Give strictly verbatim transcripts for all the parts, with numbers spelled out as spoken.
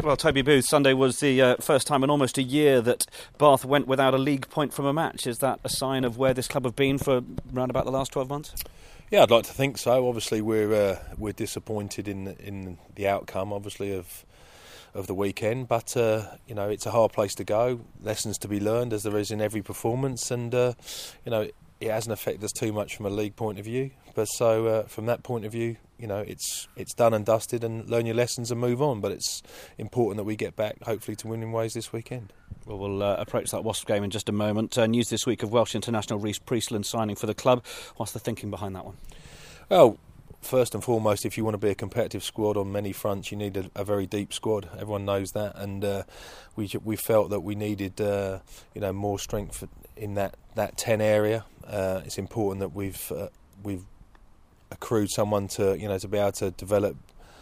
Well, Toby Booth, Sunday was the uh, first time in almost a year that Bath went without a league point from a match. Is that a sign of where this club have been for around about the last twelve months? Yeah, I'd like to think so. Obviously, we're uh, we're disappointed in in the outcome, obviously, of of the weekend. But uh, you know, it's a hard place to go. Lessons to be learned, as there is in every performance, and uh, you know, it hasn't affected us too much from a league point of view. But so uh, from that point of view, you know, it's it's done and dusted, and learn your lessons and move on. But it's important that we get back, hopefully, to winning ways this weekend. Well, we'll uh, approach that Wasps game in just a moment. Uh, news this week of Welsh international Rhys Priestland signing for the club. What's the thinking behind that one? Well, first and foremost, if you want to be a competitive squad on many fronts, you need a, a very deep squad. Everyone knows that, and uh, we we felt that we needed uh, you know more strength in that, that ten area. Uh, it's important that we've uh, we've accrued someone to you know to be able to develop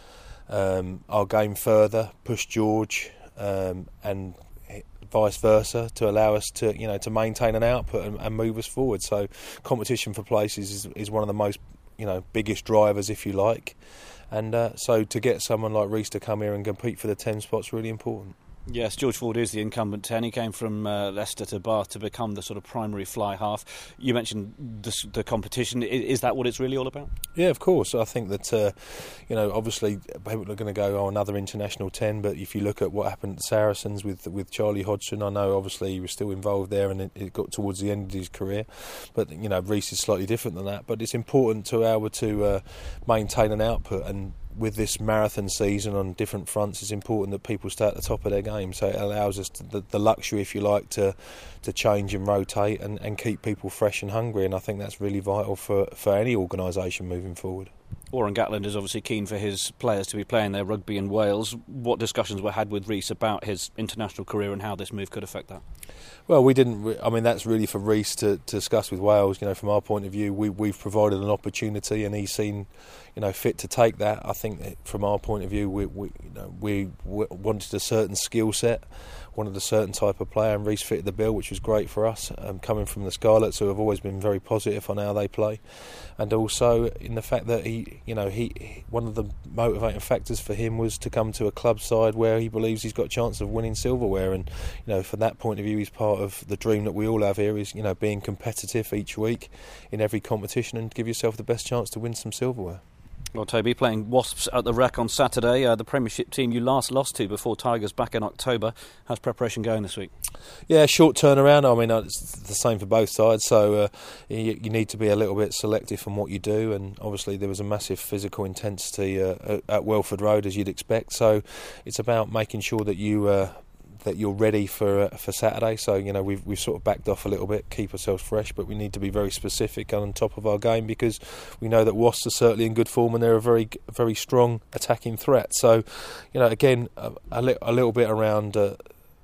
um, our game further, push George, um, and vice versa, to allow us to you know to maintain an output and, and move us forward. So competition for places is, is one of the most you know biggest drivers, if you like, and uh, so to get someone like Rhys to come here and compete for the ten spot's really important. Yes, George Ford is the incumbent ten. He came from uh, Leicester to Bath to become the sort of primary fly half. You mentioned the, the competition. Is, is that what it's really all about? Yeah, of course. I think that, uh, you know, obviously people are going to go, oh, another international ten, but if you look at what happened at Saracens with with Charlie Hodgson, I know obviously he was still involved there and it, it got towards the end of his career. But, you know, Rhys is slightly different than that. But it's important to be able to uh, maintain an output, and with this marathon season on different fronts, it's important that people stay at the top of their game. So it allows us to, the, the luxury, if you like, to to change and rotate and, and keep people fresh and hungry. And I think that's really vital for, for any organisation moving forward. Warren Gatland is obviously keen for his players to be playing their rugby in Wales. What discussions were had with Rhys about his international career and how this move could affect that? Well, we didn't. Re- I mean, that's really for Rhys to, to discuss with Wales. You know, from our point of view, we we've provided an opportunity, and he's seen, you know, fit to take that. I think that from our point of view, we we you know, we w- wanted a certain skill set, wanted a certain type of player, and Rhys fitted the bill, which was great for us. Um, coming from the Scarlets, who have always been very positive on how they play, and also in the fact that he, you know, he, he one of the motivating factors for him was to come to a club side where he believes he's got a chance of winning silverware, and you know, from that point of view, he's part of the dream that we all have here, is you know being competitive each week in every competition and give yourself the best chance to win some silverware. Well, Toby, playing Wasps at the Rec on Saturday, uh, the Premiership team you last lost to before Tigers back in October. How's preparation going this week? Yeah, short turnaround. I mean, it's the same for both sides, so uh, you, you need to be a little bit selective in what you do, and obviously there was a massive physical intensity uh, at Welford Road, as you'd expect, so it's about making sure that you... Uh, that you're ready for uh, for Saturday. So you know we've we've sort of backed off a little bit, keep ourselves fresh, but we need to be very specific and on top of our game, because we know that Wasps are certainly in good form and they're a very very strong attacking threat. So you know again a, a, li- a little bit around uh,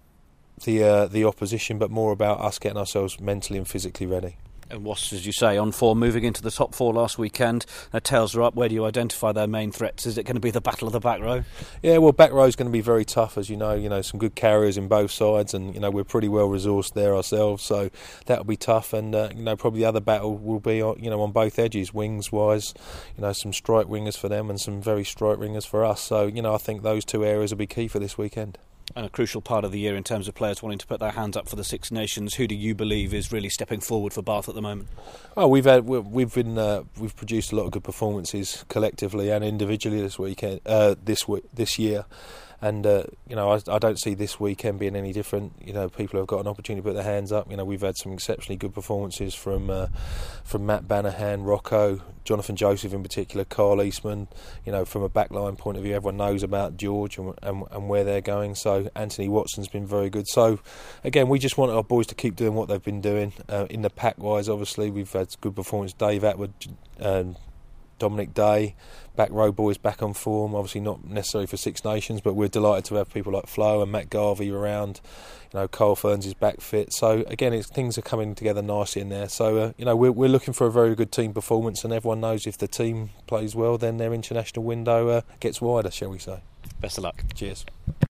the uh, the opposition, but more about us getting ourselves mentally and physically ready. And Wasps, as you say, on form, moving into the top four last weekend. Their tails are up. Where do you identify their main threats? Is it going to be the battle of the back row? Yeah, well, back row is going to be very tough, as you know. You know, some good carriers in both sides, and you know we're pretty well resourced there ourselves, so that'll be tough. And uh, you know, probably the other battle will be, you know, on both edges, wings wise. You know, some strike wingers for them and some very strike ringers for us. So you know, I think those two areas will be key for this weekend. And a crucial part of the year in terms of players wanting to put their hands up for the Six Nations. Who do you believe is really stepping forward for Bath at the moment? Oh, we've had we've been uh, we've produced a lot of good performances collectively and individually this weekend, uh, this week, this year. And, uh, you know, I, I don't see this weekend being any different. You know, people have got an opportunity to put their hands up. You know, we've had some exceptionally good performances from uh, from Matt Banahan, Rocco, Jonathan Joseph in particular, Carl Eastman. You know, from a backline point of view, everyone knows about George and, and, and where they're going. So Anthony Watson's been very good. So, again, we just want our boys to keep doing what they've been doing. Uh, in the pack-wise, obviously, we've had good performance. Dave Atwood, um, Dominic Day, back row boys back on form, obviously not necessarily for Six Nations, but we're delighted to have people like Flo and Matt Garvey around. You know, Carl Ferns is back fit, so again, it's, things are coming together nicely in there. So uh, you know, we're we're looking for a very good team performance, and everyone knows if the team plays well, then their international window uh, gets wider, shall we say? Best of luck. Cheers.